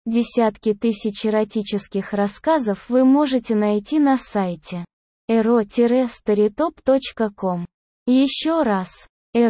Десятки тысяч эротических рассказов вы можете найти на сайте ero-storytop.com. Еще раз,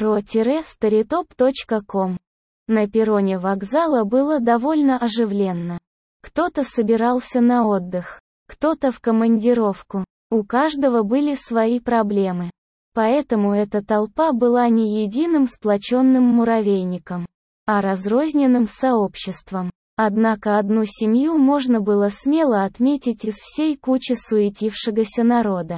ero-storytop.com. На перроне вокзала было довольно оживленно. Кто-то собирался на отдых, кто-то в командировку. У каждого были свои проблемы. Поэтому эта толпа была не единым сплоченным муравейником, а разрозненным сообществом. Однако одну семью можно было смело отметить из всей кучи суетившегося народа.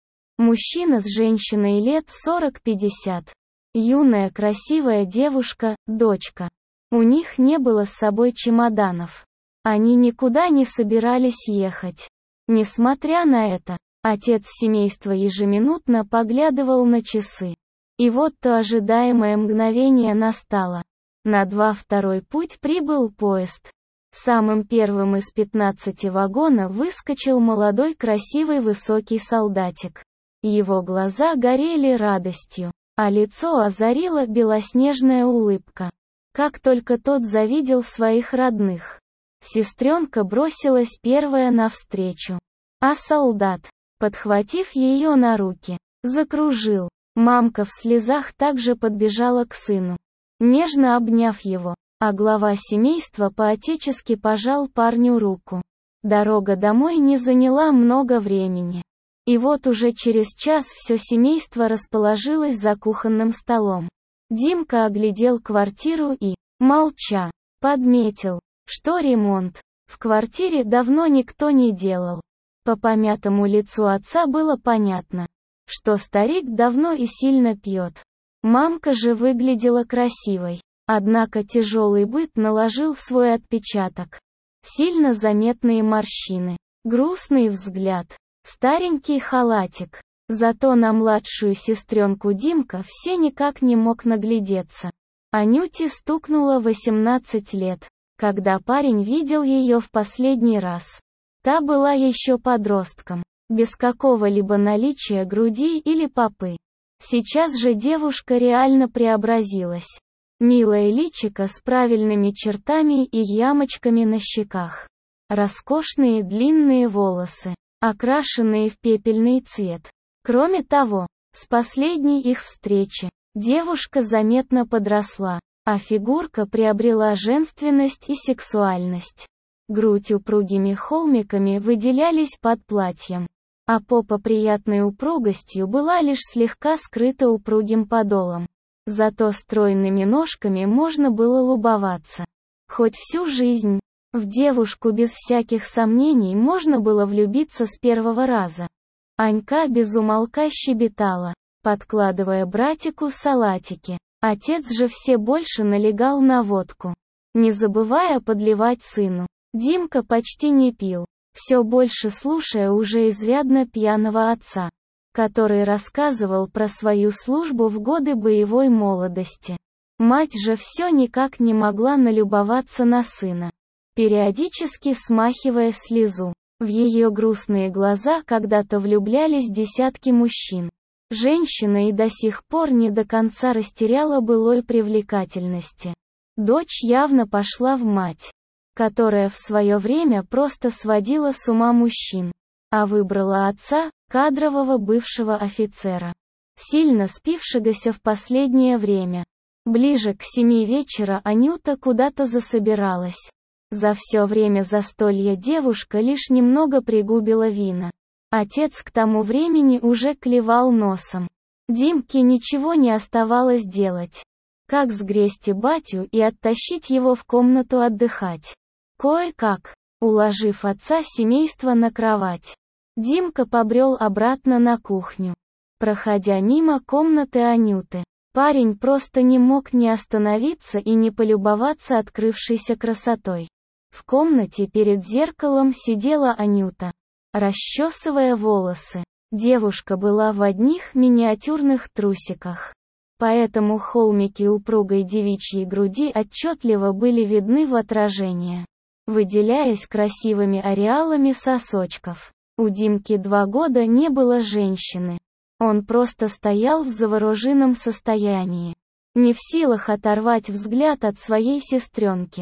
Мужчина с женщиной лет 40-50. Юная красивая девушка, дочка. У них не было с собой чемоданов. Они никуда не собирались ехать. Несмотря на это, отец семейства ежеминутно поглядывал на часы. И вот то ожидаемое мгновение настало. На 2-2 путь прибыл поезд. Самым первым из 15 вагона выскочил молодой красивый высокий солдатик. Его глаза горели радостью, а лицо озарила белоснежная улыбка. Как только тот завидел своих родных, сестренка бросилась первая навстречу. А солдат, подхватив ее на руки, закружил. Мамка в слезах также подбежала к сыну, нежно обняв его, а глава семейства по-отечески пожал парню руку. Дорога домой не заняла много времени. И вот уже через час все семейство расположилось за кухонным столом. Димка оглядел квартиру и, молча, подметил, что ремонт в квартире давно никто не делал. По помятому лицу отца было понятно, что старик давно и сильно пьет. Мамка же выглядела красивой, однако тяжелый быт наложил свой отпечаток. Сильно заметные морщины, грустный взгляд, старенький халатик. Зато на младшую сестренку Димка все никак не мог наглядеться. Анюте стукнуло 18 лет, когда парень видел ее в последний раз. Та была еще подростком, без какого-либо наличия груди или попы. Сейчас же девушка реально преобразилась. Милое личико с правильными чертами и ямочками на щеках. Роскошные длинные волосы, окрашенные в пепельный цвет. Кроме того, с последней их встречи, девушка заметно подросла, а фигурка приобрела женственность и сексуальность. Грудь упругими холмиками выделялись под платьем, а попа приятной упругостью была лишь слегка скрыта упругим подолом. Зато стройными ножками можно было любоваться. Хоть всю жизнь, в девушку без всяких сомнений можно было влюбиться с первого раза. Анька без умолка щебетала, подкладывая братику салатики. Отец же все больше налегал на водку, не забывая подливать сыну. Димка почти не пил, все больше слушая уже изрядно пьяного отца, который рассказывал про свою службу в годы боевой молодости. Мать же все никак не могла налюбоваться на сына, периодически смахивая слезу. В ее грустные глаза когда-то влюблялись десятки мужчин. Женщина и до сих пор не до конца растеряла былой привлекательности. Дочь явно пошла в мать, которая в свое время просто сводила с ума мужчин, а выбрала отца, кадрового бывшего офицера, сильно спившегося в последнее время. Ближе к 7 вечера Анюта куда-то засобиралась. За все время застолья девушка лишь немного пригубила вина. Отец к тому времени уже клевал носом. Димке ничего не оставалось делать, как сгрести батю и оттащить его в комнату отдыхать. Кое-как, уложив отца семейства на кровать, Димка побрел обратно на кухню. Проходя мимо комнаты Анюты, парень просто не мог не остановиться и не полюбоваться открывшейся красотой. В комнате перед зеркалом сидела Анюта, расчесывая волосы. Девушка была в одних миниатюрных трусиках, поэтому холмики упругой девичьей груди отчетливо были видны в отражении, выделяясь красивыми ареалами сосочков. У Димки 2 года не было женщины. Он просто стоял в завороженном состоянии, не в силах оторвать взгляд от своей сестренки.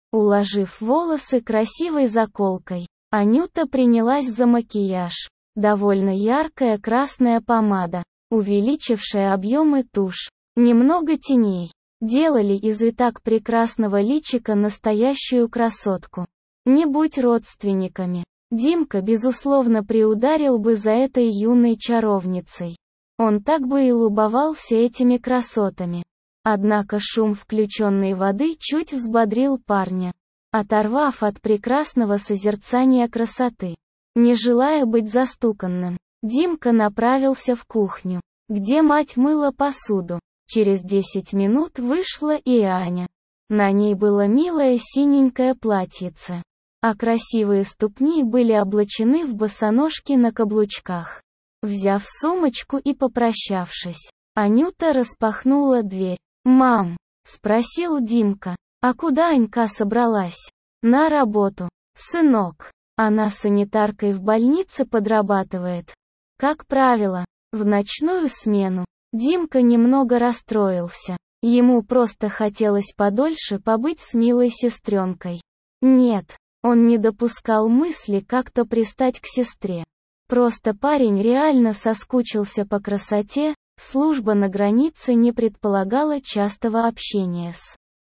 Уложив волосы красивой заколкой, Анюта принялась за макияж. Довольно яркая красная помада, увеличившая объемы тушь, немного теней, делали из и так прекрасного личика настоящую красотку. Не будь родственниками, Димка безусловно приударил бы за этой юной чаровницей. Он так бы и любовался этими красотами. Однако шум включенной воды чуть взбодрил парня, оторвав от прекрасного созерцания красоты. Не желая быть застуканным, Димка направился в кухню, где мать мыла посуду. Через 10 минут вышла и Аня. На ней было милое синенькое платьице, а красивые ступни были облачены в босоножки на каблучках. Взяв сумочку и попрощавшись, Анюта распахнула дверь. «Мам», — спросил Димка, — «а куда Анька собралась?» «На работу, сынок. Она санитаркой в больнице подрабатывает. Как правило, в ночную смену». Димка немного расстроился. Ему просто хотелось подольше побыть с милой сестренкой. Нет, он не допускал мысли как-то пристать к сестре. Просто парень реально соскучился по красоте, служба на границе не предполагала частого общения с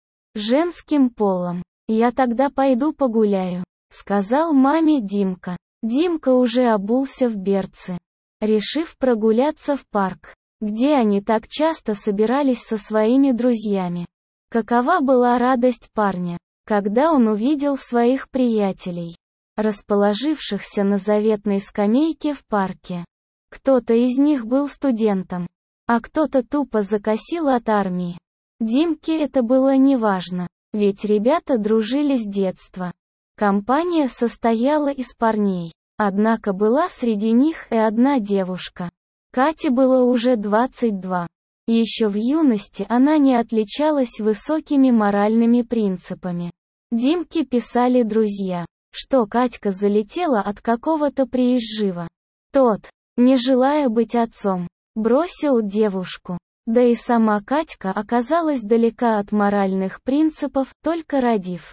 женским полом. «Я тогда пойду погуляю», — сказал маме Димка. Димка уже обулся в берцы, решив прогуляться в парк, где они так часто собирались со своими друзьями. Какова была радость парня, когда он увидел своих приятелей, расположившихся на заветной скамейке в парке. Кто-то из них был студентом, а кто-то тупо закосил от армии. Димке это было неважно, ведь ребята дружили с детства. Компания состояла из парней, однако была среди них и одна девушка. Кате было уже 22. Еще в юности она не отличалась высокими моральными принципами. Димке писали друзья, что Катька залетела от какого-то приезжего. Тот, не желая быть отцом, бросил девушку. Да и сама Катька оказалась далека от моральных принципов, только родив.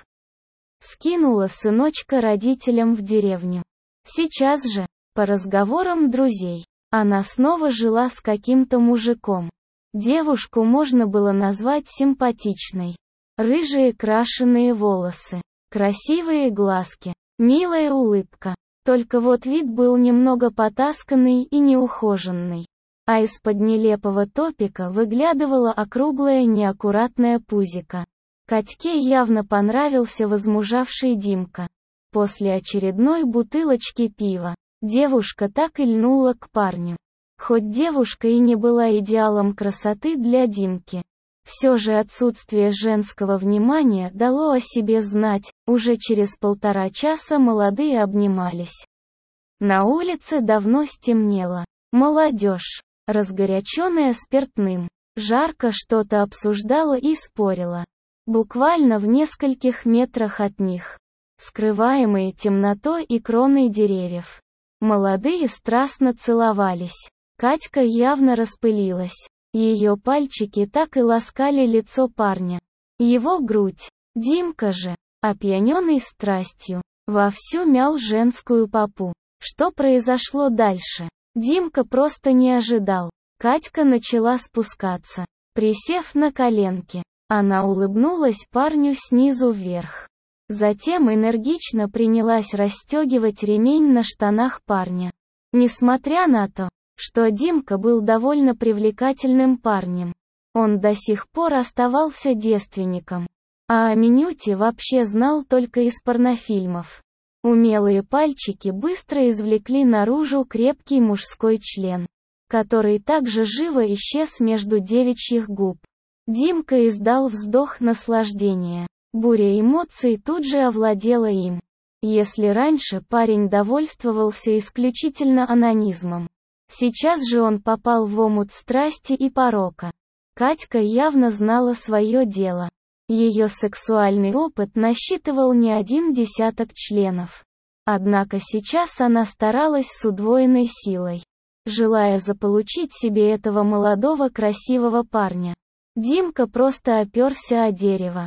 Скинула сыночка родителям в деревню. Сейчас же, по разговорам друзей, она снова жила с каким-то мужиком. Девушку можно было назвать симпатичной. Рыжие крашеные волосы, красивые глазки, милая улыбка. Только вот вид был немного потасканный и неухоженный. А из-под нелепого топика выглядывала округлая неаккуратная пузико. Катьке явно понравился возмужавший Димка. После очередной бутылочки пива, девушка так и льнула к парню. Хоть девушка и не была идеалом красоты для Димки, все же отсутствие женского внимания дало о себе знать. Уже через 1,5 часа молодые обнимались. На улице давно стемнело. Молодежь, разгоряченная спиртным, жарко что-то обсуждала и спорила. Буквально в нескольких метрах от них, скрываемые темнотой и кроной деревьев, молодые страстно целовались. Катька явно распылилась. Ее пальчики так и ласкали лицо парня. Его грудь. Димка же, опьяненный страстью, вовсю мял женскую попу. Что произошло дальше? Димка просто не ожидал. Катька начала спускаться, присев на коленки. Она улыбнулась парню снизу вверх. Затем энергично принялась расстегивать ремень на штанах парня. Несмотря на то, что Димка был довольно привлекательным парнем, он до сих пор оставался девственником. А о Минюте вообще знал только из порнофильмов. Умелые пальчики быстро извлекли наружу крепкий мужской член, который также живо исчез между девичьих губ. Димка издал вздох наслаждения. Буря эмоций тут же овладела им. Если раньше парень довольствовался исключительно онанизмом, сейчас же он попал в омут страсти и порока. Катька явно знала свое дело. Ее сексуальный опыт насчитывал не 1 десяток членов. Однако сейчас она старалась с удвоенной силой, желая заполучить себе этого молодого красивого парня. Димка просто оперся о дерево.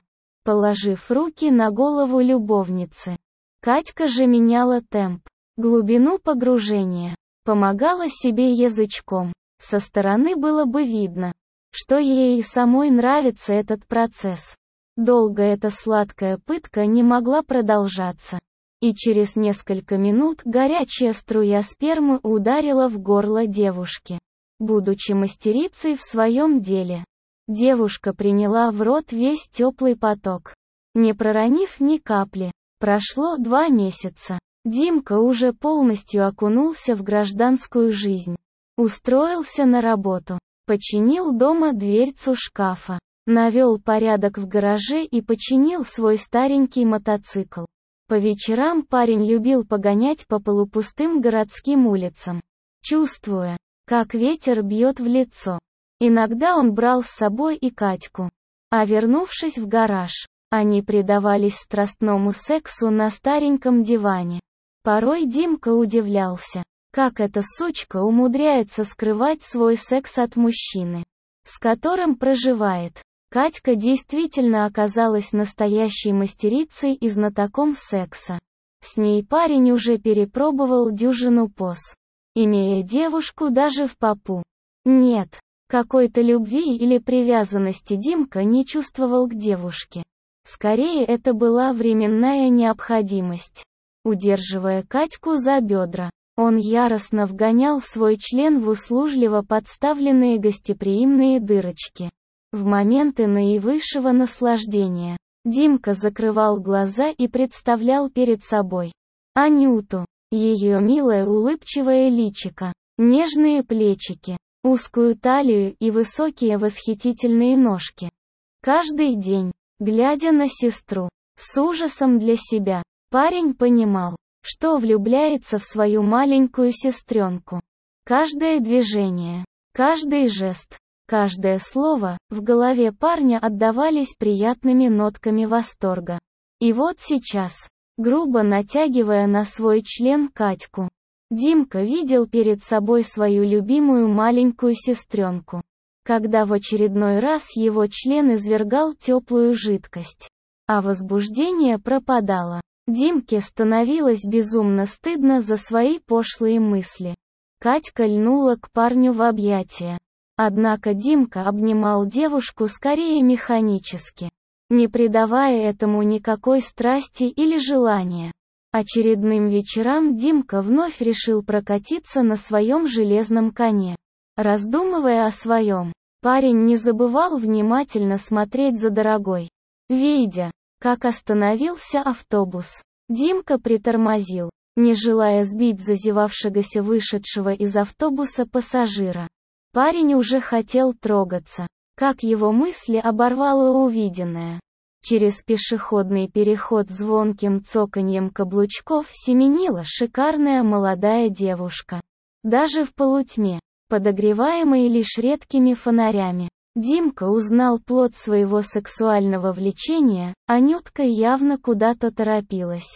положив руки на голову любовницы. Катька же меняла темп, глубину погружения, помогала себе язычком. Со стороны было бы видно, что ей и самой нравится этот процесс. Долго эта сладкая пытка не могла продолжаться. И через несколько минут горячая струя спермы ударила в горло девушки. Будучи мастерицей в своем деле, девушка приняла в рот весь теплый поток, не проронив ни капли. Прошло 2 месяца. Димка уже полностью окунулся в гражданскую жизнь. Устроился на работу, починил дома дверцу шкафа, навел порядок в гараже и починил свой старенький мотоцикл. По вечерам парень любил погонять по полупустым городским улицам, чувствуя, как ветер бьет в лицо. Иногда он брал с собой и Катьку. А вернувшись в гараж, они предавались страстному сексу на стареньком диване. Порой Димка удивлялся, как эта сучка умудряется скрывать свой секс от мужчины, с которым проживает. Катька действительно оказалась настоящей мастерицей и знатоком секса. С ней парень уже перепробовал дюжину поз, имея девушку даже в попу. Нет, какой-то любви или привязанности Димка не чувствовал к девушке. Скорее, это была временная необходимость. Удерживая Катьку за бедра, он яростно вгонял свой член в услужливо подставленные гостеприимные дырочки. В моменты наивысшего наслаждения Димка закрывал глаза и представлял перед собой Анюту, ее милое улыбчивое личико, нежные плечики, узкую талию и высокие восхитительные ножки. Каждый день, глядя на сестру, с ужасом для себя, парень понимал, что влюбляется в свою маленькую сестренку. Каждое движение, каждый жест, каждое слово в голове парня отдавались приятными нотками восторга. И вот сейчас, грубо натягивая на свой член Катьку, Димка видел перед собой свою любимую маленькую сестренку. Когда в очередной раз его член извергал теплую жидкость, а возбуждение пропадало, Димке становилось безумно стыдно за свои пошлые мысли. Катька льнула к парню в объятия. Однако Димка обнимал девушку скорее механически, не придавая этому никакой страсти или желания. Очередным вечерам Димка вновь решил прокатиться на своем железном коне. Раздумывая о своем, парень не забывал внимательно смотреть за дорогой. Видя, как остановился автобус, Димка притормозил, не желая сбить зазевавшегося вышедшего из автобуса пассажира. Парень уже хотел трогаться, как его мысли оборвало увиденное. Через пешеходный переход звонким цоканьем каблучков семенила шикарная молодая девушка. Даже в полутьме, подогреваемой лишь редкими фонарями, Димка узнал плод своего сексуального влечения, Анютка явно куда-то торопилась.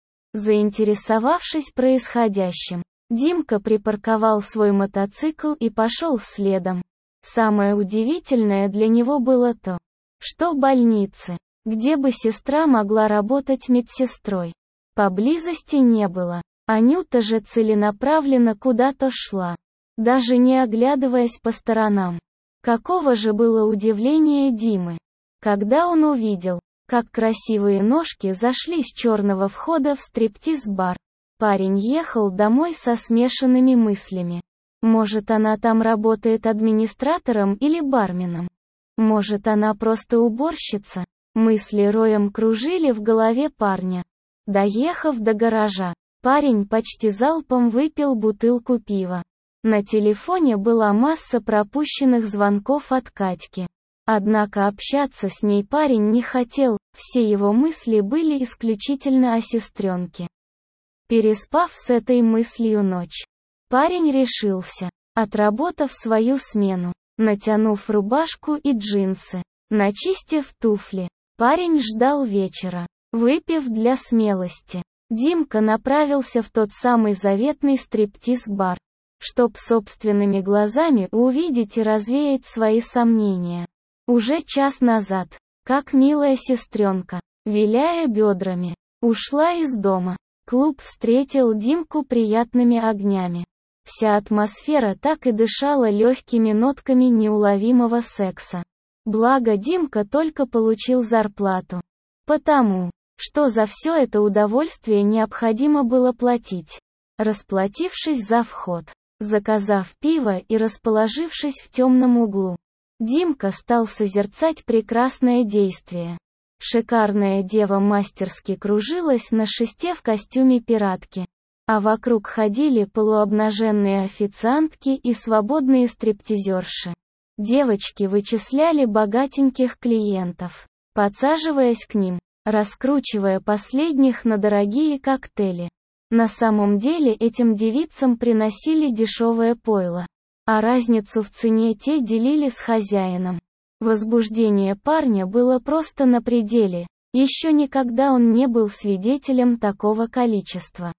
Заинтересовавшись происходящим, Димка припарковал свой мотоцикл и пошел следом. Самое удивительное для него было то, что больницы, где бы сестра могла работать медсестрой, поблизости не было. Анюта же целенаправленно куда-то шла, даже не оглядываясь по сторонам. Каково же было удивление Димы, когда он увидел, как красивые ножки зашли с черного входа в стриптиз-бар. Парень ехал домой со смешанными мыслями. Может, она там работает администратором или барменом? Может, она просто уборщица? Мысли роем кружили в голове парня. Доехав до гаража, парень почти залпом выпил бутылку пива. На телефоне была масса пропущенных звонков от Катьки. Однако общаться с ней парень не хотел, все его мысли были исключительно о сестренке. Переспав с этой мыслью ночь, парень решился, отработав свою смену, натянув рубашку и джинсы, начистив туфли, парень ждал вечера. Выпив для смелости, Димка направился в тот самый заветный стриптиз-бар, чтоб собственными глазами увидеть и развеять свои сомнения. Уже час назад, как милая сестренка, виляя бедрами, ушла из дома. Клуб встретил Димку приятными огнями. Вся атмосфера так и дышала легкими нотками неуловимого секса. Благо Димка только получил зарплату. Потому что за все это удовольствие необходимо было платить. Расплатившись за вход, заказав пиво и расположившись в темном углу, Димка стал созерцать прекрасное действие. Шикарная дева мастерски кружилась на шесте в костюме пиратки, а вокруг ходили полуобнаженные официантки и свободные стриптизерши. Девочки вычисляли богатеньких клиентов, подсаживаясь к ним, раскручивая последних на дорогие коктейли. На самом деле этим девицам приносили дешевое пойло, а разницу в цене те делили с хозяином. Возбуждение парня было просто на пределе, еще никогда он не был свидетелем такого количества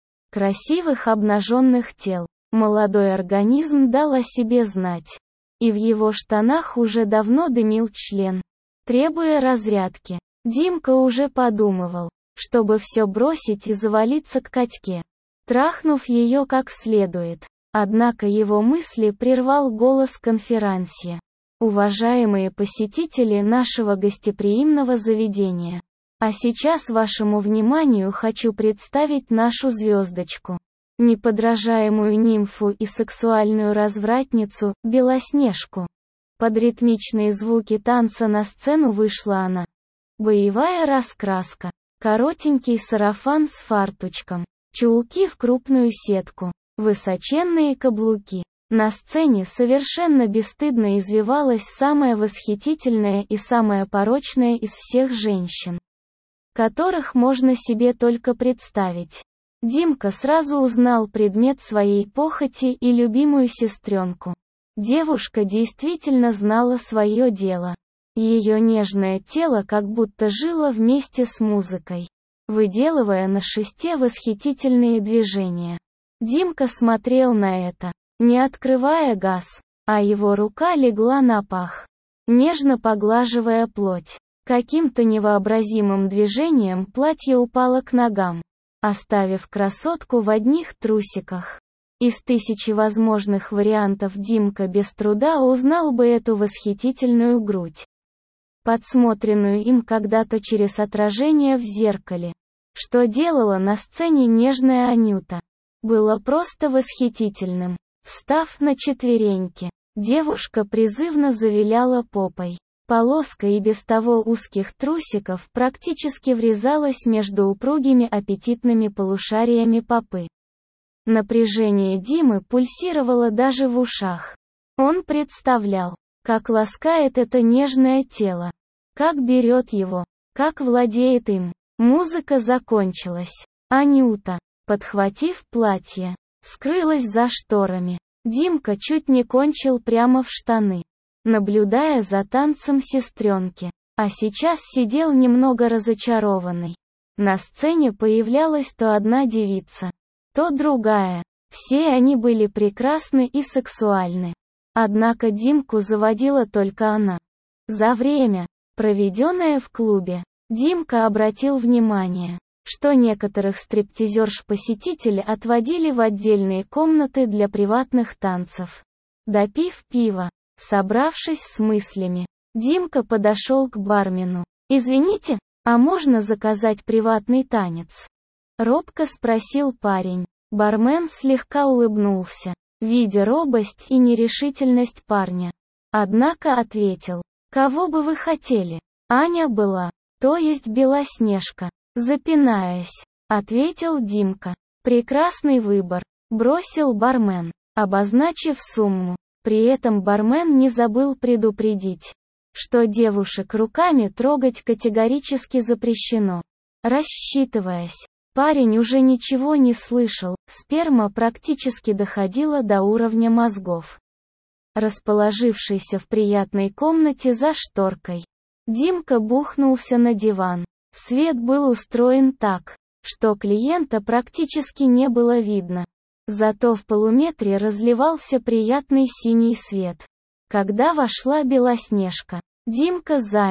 красивых обнаженных тел. Молодой организм дал о себе знать. И в его штанах уже давно дымил член, требуя разрядки. Димка уже подумывал, чтобы все бросить и завалиться к Катьке, трахнув ее как следует. Однако его мысли прервал голос конферансье. Уважаемые посетители нашего гостеприимного заведения, а сейчас вашему вниманию хочу представить нашу звездочку, неподражаемую нимфу и сексуальную развратницу, Белоснежку. Под ритмичные звуки танца на сцену вышла она. Боевая раскраска, коротенький сарафан с фарточком, чулки в крупную сетку, высоченные каблуки. На сцене совершенно бесстыдно извивалась самая восхитительная и самая порочная из всех женщин, которых можно себе только представить. Димка сразу узнал предмет своей похоти и любимую сестренку. Девушка действительно знала свое дело. Ее нежное тело как будто жило вместе с музыкой, выделывая на шесте восхитительные движения. Димка смотрел на это, не открывая газ, а его рука легла на пах, нежно поглаживая плоть. Каким-то невообразимым движением платье упало к ногам, оставив красотку в одних трусиках. Из тысячи возможных вариантов Димка без труда узнал бы эту восхитительную грудь, подсмотренную им когда-то через отражение в зеркале. Что делала на сцене нежная Анюта, было просто восхитительным. Встав на четвереньки, девушка призывно завиляла попой. Полоска и без того узких трусиков практически врезалась между упругими аппетитными полушариями попы. Напряжение Димы пульсировало даже в ушах. Он представлял, как ласкает это нежное тело, как берет его, как владеет им. Музыка закончилась. Анюта, подхватив платье, скрылась за шторами. Димка чуть не кончил прямо в штаны, наблюдая за танцем сестренки, а сейчас сидел немного разочарованный. На сцене появлялась то одна девица, то другая. Все они были прекрасны и сексуальны. Однако Димку заводила только она. За время, проведенное в клубе, Димка обратил внимание, что некоторых стриптизерш-посетителей отводили в отдельные комнаты для приватных танцев. Допив пива, собравшись с мыслями, Димка подошел к бармену. «Извините, а можно заказать приватный танец?» Робко спросил парень. Бармен слегка улыбнулся, видя робость и нерешительность парня. Однако ответил: «Кого бы вы хотели?» «Аня была, то есть Белоснежка», запинаясь, ответил Димка. «Прекрасный выбор», бросил бармен, обозначив сумму. При этом бармен не забыл предупредить, что девушек руками трогать категорически запрещено. Рассчитываясь, парень уже ничего не слышал, сперма практически доходила до уровня мозгов. Расположившийся в приятной комнате за шторкой, Димка бухнулся на диван. Свет был устроен так, что клиента практически не было видно. Зато в полуметре разливался приятный синий свет. Когда вошла Белоснежка, Димка замер,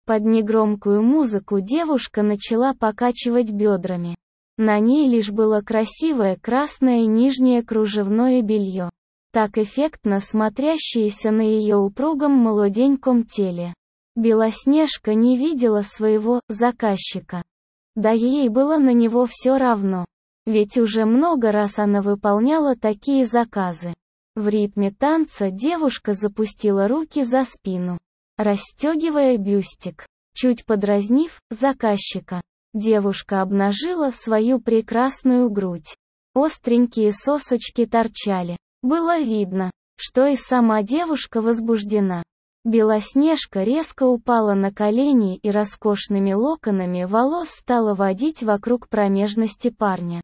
Под негромкую музыку девушка начала покачивать бедрами. На ней лишь было красивое красное нижнее кружевное белье, так эффектно смотрящееся на ее упругом молоденьком теле. Белоснежка не видела своего заказчика. Да ей было на него все равно. Ведь уже много раз она выполняла такие заказы. В ритме танца девушка запустила руки за спину, расстегивая бюстик. Чуть подразнив заказчика, девушка обнажила свою прекрасную грудь. Остренькие сосочки торчали. Было видно, что и сама девушка возбуждена. Белоснежка резко упала на колени и роскошными локонами волос стала водить вокруг промежности парня.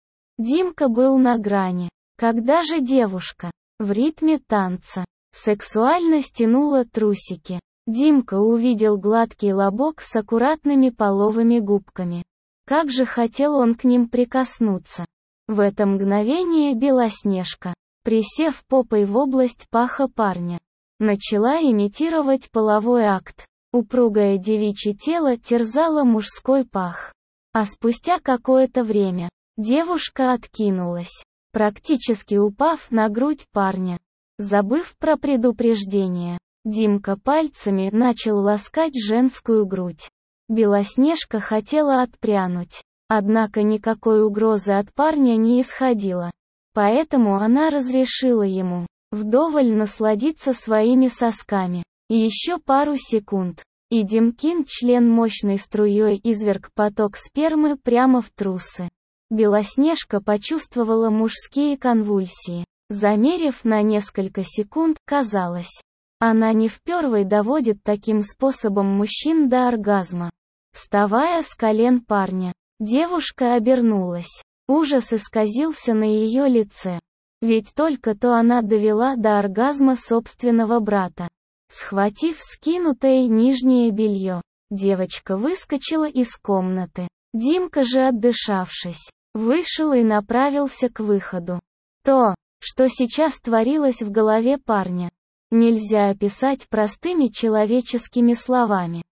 Димка был на грани. Когда же девушка, в ритме танца, сексуально стянула трусики, Димка увидел гладкий лобок с аккуратными половыми губками. Как же хотел он к ним прикоснуться. В это мгновение Белоснежка, присев попой в область паха парня, начала имитировать половой акт. Упругое девичье тело терзало мужской пах. А спустя какое-то время, девушка откинулась, практически упав на грудь парня. Забыв про предупреждение, Димка пальцами начал ласкать женскую грудь. Белоснежка хотела отпрянуть, однако никакой угрозы от парня не исходило. Поэтому она разрешила ему вдоволь насладиться своими сосками. И еще пару секунд, и Димкин член мощной струей изверг поток спермы прямо в трусы. Белоснежка почувствовала мужские конвульсии. Замерев на несколько секунд, казалось, она не впервой доводит таким способом мужчин до оргазма. Вставая с колен парня, девушка обернулась. Ужас исказился на ее лице. Ведь только-то она довела до оргазма собственного брата. Схватив скинутое нижнее белье, девочка выскочила из комнаты. Димка же, отдышавшись, вышел и направился к выходу. То, что сейчас творилось в голове парня, нельзя описать простыми человеческими словами.